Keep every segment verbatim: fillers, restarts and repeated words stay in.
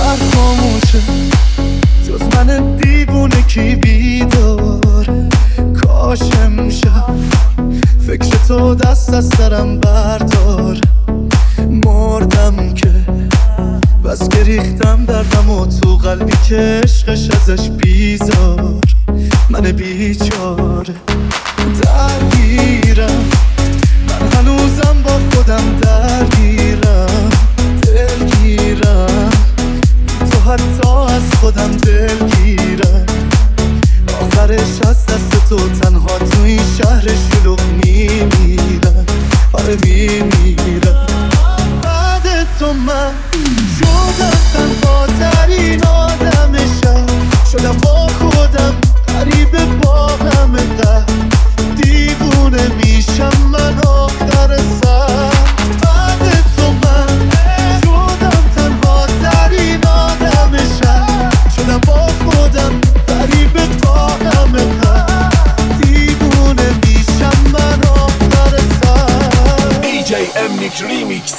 شهر خاموشه، جز من دیوونه کی بیدار. کاش امشب فکر تو دست از سرم بردار. مردم که بس که ریختم دردم و تو قلبی که عشقش ازش بیزار. من بیچاره درگیرم، من هنوزم با خودم درگیرم. دلگیرم تو حتی از خودم دلگیرم. آخرش از دست تو تنها تو این شهر شلوغ میمیرم. آره میمیرم. بعد تو من شدم تنها ترین آدم شهر. شدم با خودم غریب با همه قهر. دیوونه میشم من آخر سر. بعد تو من شدم تنها ترین آدم شهر. شدم با خودم غریب با همه قهر. دیوونه میشم من آخر سر. دی جی امنیک ریمیکس.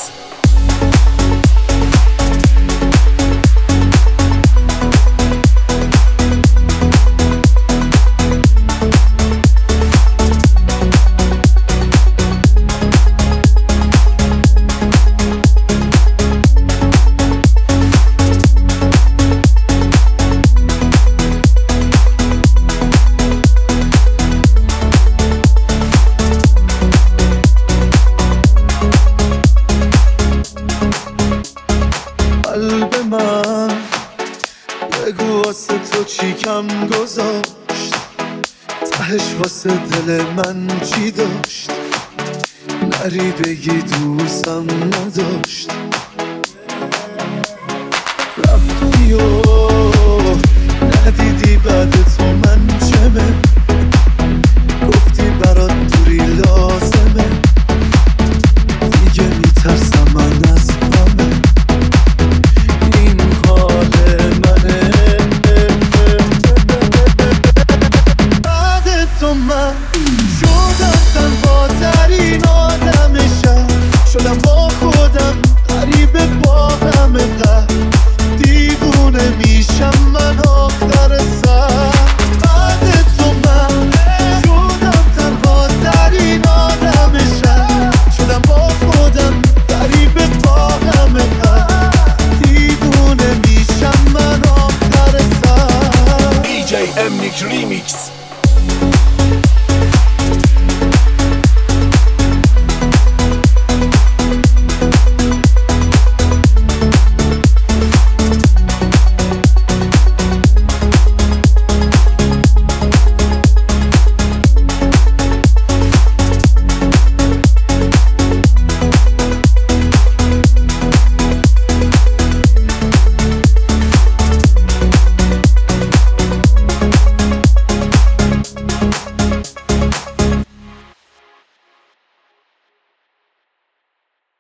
قلب من بگو واسه تو چی کم گذاشت، تهش واسه دل من چی داشت. نری بگی دوستم نداشت. رفتی و ندیدی بعد تو من چمه. گفتی برات دوری لازمه. دیگه میترسم من از همه. این حال منه. بعد تو من شدم تنها ترین آدم شهر. شدم با خودم غریب با همه قهر. دیوونه میشم من آخر سر. بعد تو من شدم تنها ترین آدم شهر. شدم با خودم غریب با همه قهر. دیوونه میشم من آخر سر. دی جی امنیک ریمیکس.